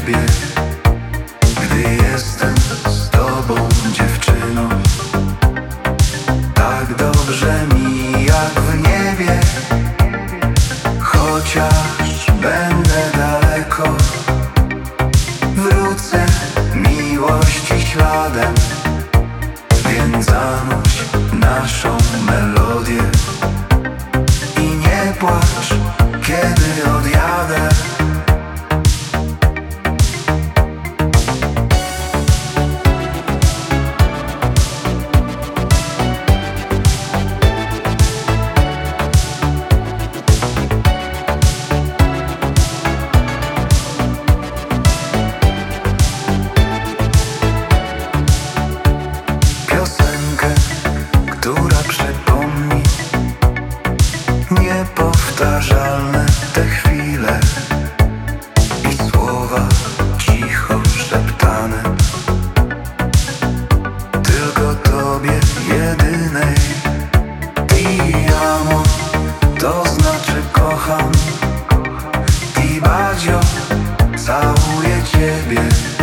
ciebie, gdy jestem z tobą, dziewczyną. Tak dobrze mi jak w niebie, chociaż będę daleko. Wrócę miłości śladem, więc zanuś naszą melodię i nie płacz, kiedy odjadę. Piosenkę, która przypomni niepowtarzalne te chwile i słowa cicho szeptane tylko tobie jedynej. Ti amo, to znaczy kocham. Ti bacio, całuję ciebie.